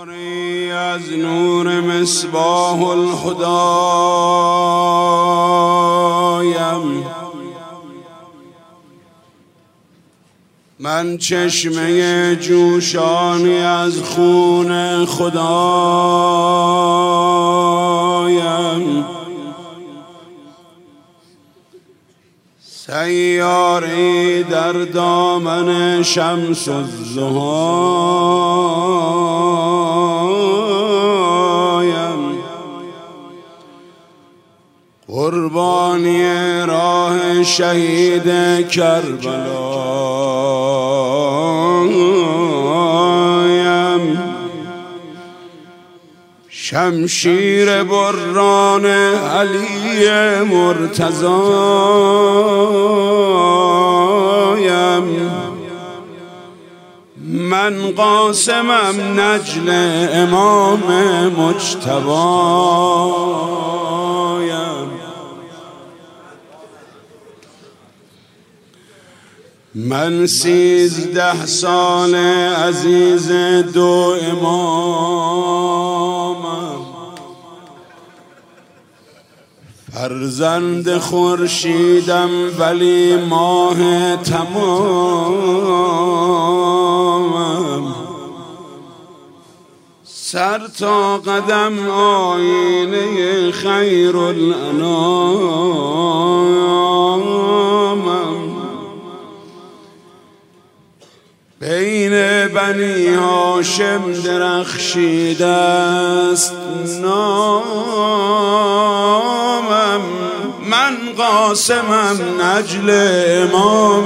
یاری از نور مصباح الهدایم، من چشمه جوشانی از خون خدایم، سیاری در دامن شمس الضحایم، قربانی راه شهید کربلایم، شمشیر بران علی مرتضایم، من قاسمم نجل امام مجتبایم، من 13 سال عزیز دو امامم، فرزند خورشیدم ولی ماه تمامم، سر تا قدم آینه خیر الانامم، بین بنی هاشم درخشیده است نامم، من قاسمم نجل امام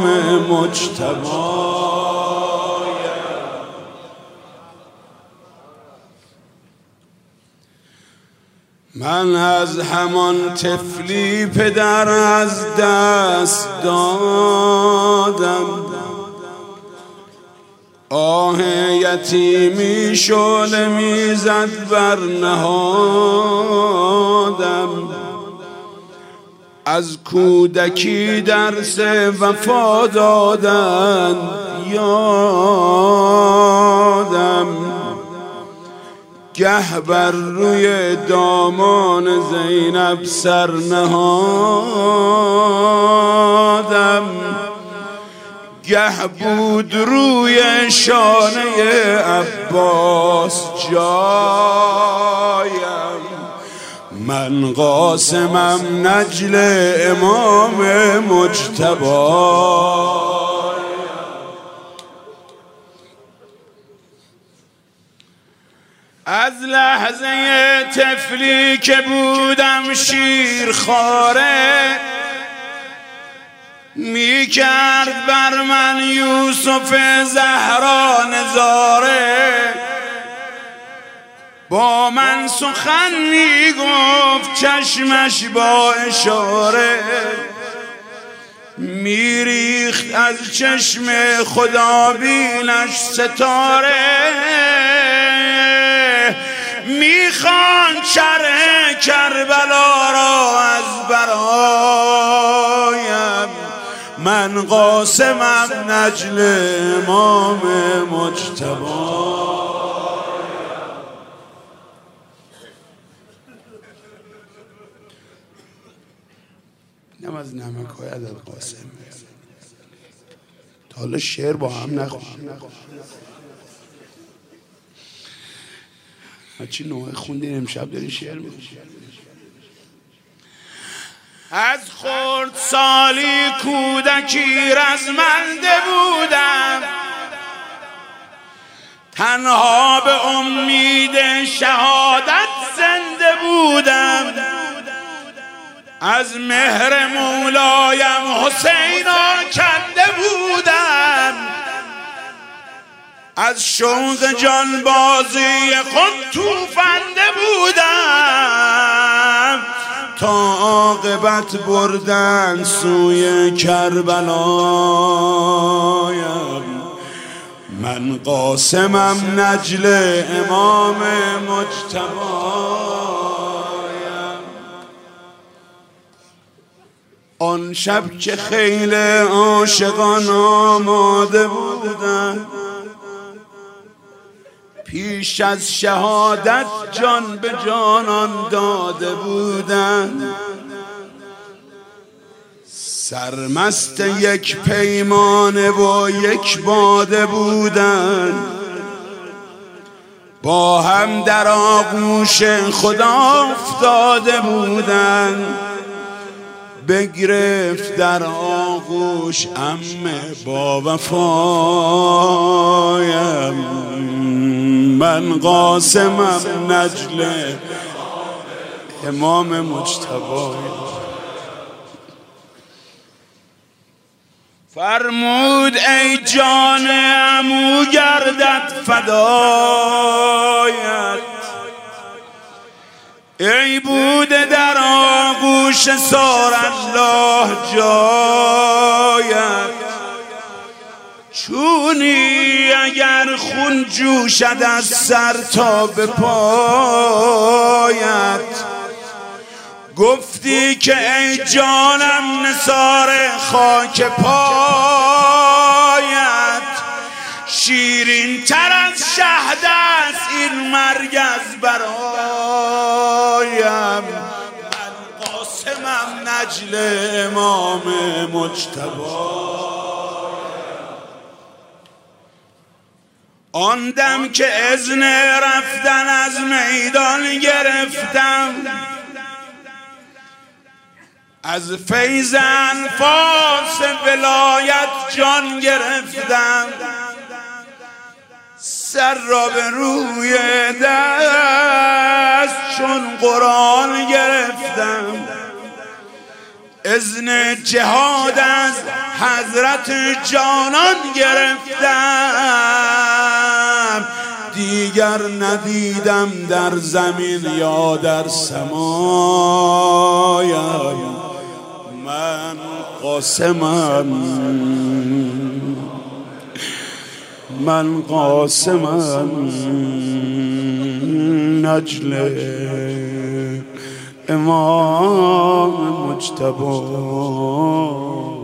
مجتبایم، من از همان طفلی پدر از دست دادم، آه یتیمی شعله میزد بر نهادم، از کودکی درس وفا دادند یادم، گه بر روی دامان زینب سر نهادم، گه بود روی شانه عباس جایم، من قاسمم نجل امام مجتبایم، از لحظه طفلی که بودم شیرخواره، می کرد بر من یوسف زهرا نظاره، با من سخن می گفت چشمش با اشاره، می ریخت از چشم خدا بینش ستاره، می خواند شرح کربلا را از برایم، من قاسمم نجل امام مجتبایم. اینم از نمک‌های ابوالقاسم. تا حالا شعر با هم نخوندیم. هرچی نوعه خوندین امشب داری شعر می‌خونی. از خردسالی کودکی رزمنده بودم، تنها به امید شهادت زنده بودم، از مهر مولایم حسین آکنده بودم، از شوق جانبازی خود توفنده بودم، تا عاقبت بردن سوی کربلایم، من قاسمم نجل امام مجتبایم. آن شب که خیل عاشقان آماده بودند، پیش از شهادت جان به جانان داده بودند، سرمست یک پیمانه و یک باده بودند، با هم در آغوش خدا افتاده بودند. بگرفت در آغوش عمه با وفایم، من قاسمم نجل امام مجتبی. فرمود ای جان عمو گردد فدایت، ای بوده در آغوش سار الله جایت. چونی اگر خون جوشد از سر تا به پایت، گفتی که ای جانم نثار خاک پایت، شیرین تر از شهد است این مرگ از برایم، من قاسمم نجل امام مجتبی. آن دم که اذن رفتن از میدان گرفتم، از فیض انفاس ولایت جان گرفتم، سر را به روی دست چون قرآن گرفتم، اذن جهاد از حضرت جانان گرفتم، دیگر ندیدم در زمین یا در سمایم، من قاسمم، من قاسمم نجل امام مجتبی.